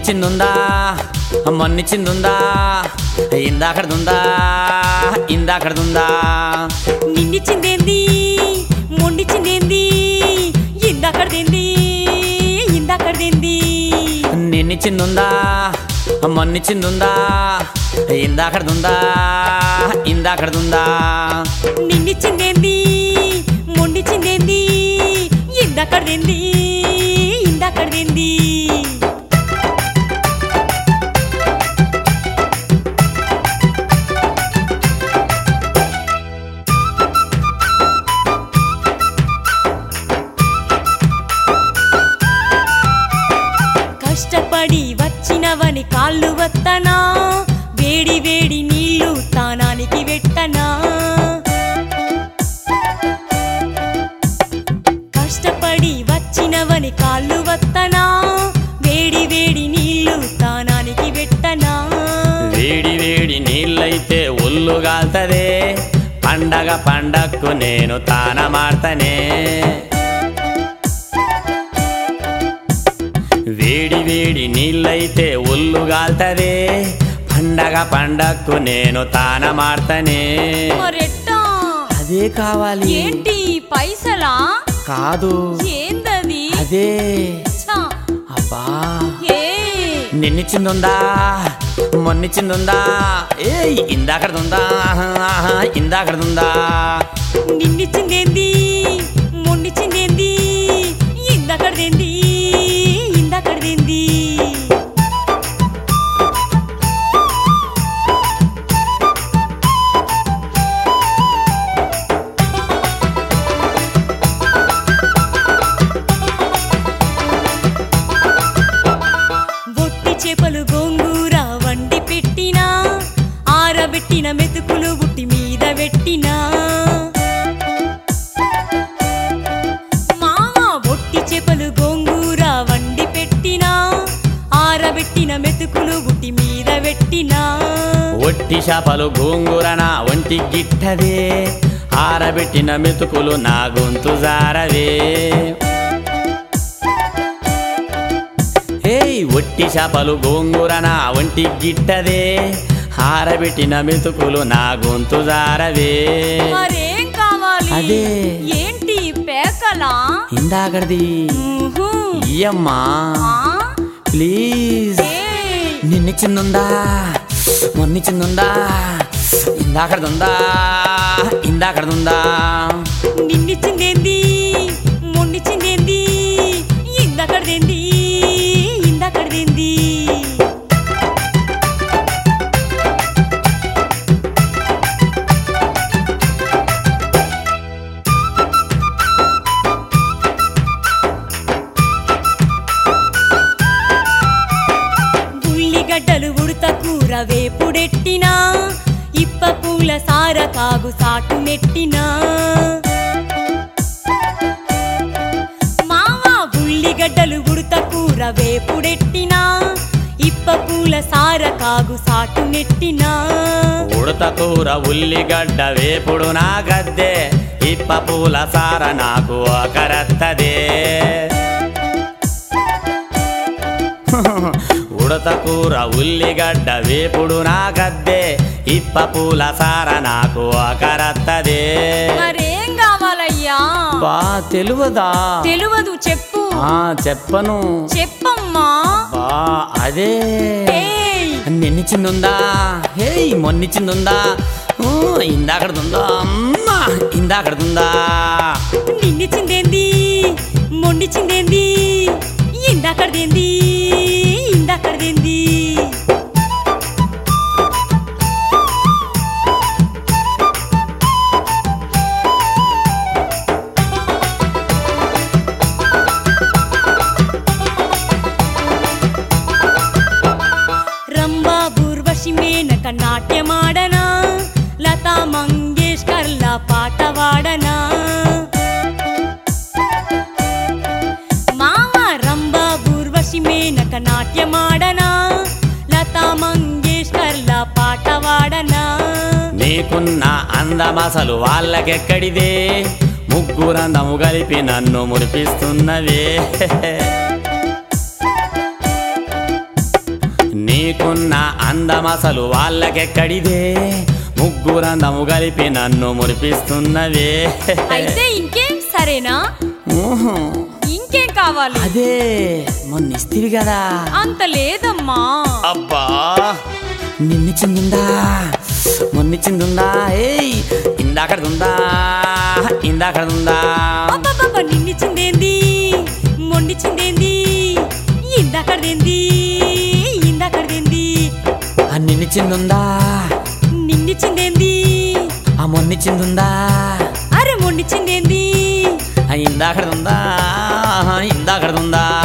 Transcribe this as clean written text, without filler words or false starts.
నిన్నిచ్చిందుందా మొన్నిచ్చిందుందా ఇందాకడుందా నిన్నిచ్చిందేంది మొండిచ్చిందేంది ఇందాకడదేంది నిన్నిచ్చిందుందా మొన్నిచ్చిందుందా ఇందాకడుందా నిన్నిచ్చిందేంది మొండిచ్చిందేంది ఇందాకడదేంది కష్టపడి వచ్చినవని కాళ్ళు వత్తనా వేడి వేడి నీళ్లు తానానికి వెట్టనా కష్టపడి వచ్చినవని కాళ్ళు వత్తనా వేడి వేడి నీళ్లు తానానికి వెట్టనా వేడి వేడి నీళ్ళైతే ఒళ్ళు గాల్తదే పండగకు నేను తాన మాడ్తనే వేడి వేడి నీళ్ళైతే ఒళ్ళు గాల్తదే పండగకు నేను తాన మాడ్తనే మరెట్టా అదే కావాలి ఏంటి పైసలా కాదు ఏందది అదే ఛ, అబ్బా ఏ నిన్నిచ్చిందుందా మొన్నిచ్చిందుందా ఇందాకడుందా నిన్నిచ్చిందేంది మొండిచ్చిందేంది ఇందాకడదేంది బొట్టి చేపలు గోంగూర వండి పెట్టినా ఆరబెట్టిన మెతుకులు బుట్టి మీద పెట్టినా మామ బొట్టి చేపలు గోంగూర వండి పెట్టినా ఆరబెట్టిన మెతుకులు బుట్టి మీద పెట్టినా ఒట్టి చేపలు గోంగూర నా ఒంటి గిట్టదే ఆరబెట్టిన మెతుకులు నా గొంతు జారవే ఒట్టి చేపలు గోంగూర నా ఒంటి గిట్టదే ఆరబెట్టిన మెతుకులు నా గొంతు జారవే మరేం కావాలి అదే ఏంటి పేకలా ఇందాకడిది ఊహు. ఇయ్యమ్మా ఆ? ప్లీజ్ ఏయ్, నిన్నిచ్చిందుందా మొన్నిచ్చిందుందా ఇందాకడుందా నిన్నిచ్చిందేంది మొండిచ్చిందేంది ఇందాకడదేంది ఉల్లిగడ్డలు ఉడత కూర వేపుడెట్టినా ఇప్ప పూల సార కాగు సాటు నెట్టినా మావా ఉల్లిగడ్డలు ఉడత కూర వేపుడెట్టినా ఇప్ప పూల సార కాగు సాటు నెట్టినా ఉడత కూర ఉల్లిగడ్డ వేపుడు నా గద్దే ఇప్ప పూల సార నాకు ఒకరత్తదే ఉడత కూర ఉల్లిగడ్డ వేపుడు నా గద్దే ఇప్ప పూల సార నాకు ఒకరత్తదే మరేం కావాలయ్యా బా తెలువదా తెలువదు చెప్పు చెప్పను చెప్పమ్మా బా అదే ఏయ్, నిన్నిచ్చిందుందా మొన్నిచ్చిందుందా ఇందాకడుందా నిన్నిచ్చిందేంది మొండిచ్చిందేంది ఇందాకడదేంది రంభా ఊర్వశి మేనక నాట్యమాడనా లతా మంగేష్కర్లా పాట వాడనా మామ రంభా ఊర్వశి మేనక నాట్యమాడనా లతా మంగేష్కర్లా పాట వాడనా నీకున్న అందమసలు వాళ్ళకెక్కడిదే ముగ్గురందము కలిపి నన్ను మురిపిస్తున్నవే నీకున్న అందమసలు వాళ్ళకెక్కడిదే ముగ్గురందము కలిపి నన్ను మురిపిస్తున్నవే అయితే ఇంకేం సరేనా ఊహు. ఇంకేం కావాలి అదే మొన్నిస్తివి కదా అంత లేదమ్మా అబ్బా నిన్నిచ్చిందుందా మొన్నిచ్చిందుందా ఏయ్ ఇందాకడుందా ఇందాకడుందా అబ్బబ్బబ్బ నిన్నిచ్చిందేంది మొండిచ్చిందేంది ఇందాకదేంది ఇందాకదేంది నిన్నిచ్చిందుందా నిన్నిచ్చిందేంది ఆ మొన్నిచ్చిందుందా అరే మొండిచ్చిందేంది ఇందాకడుందా ఇందాకడుందా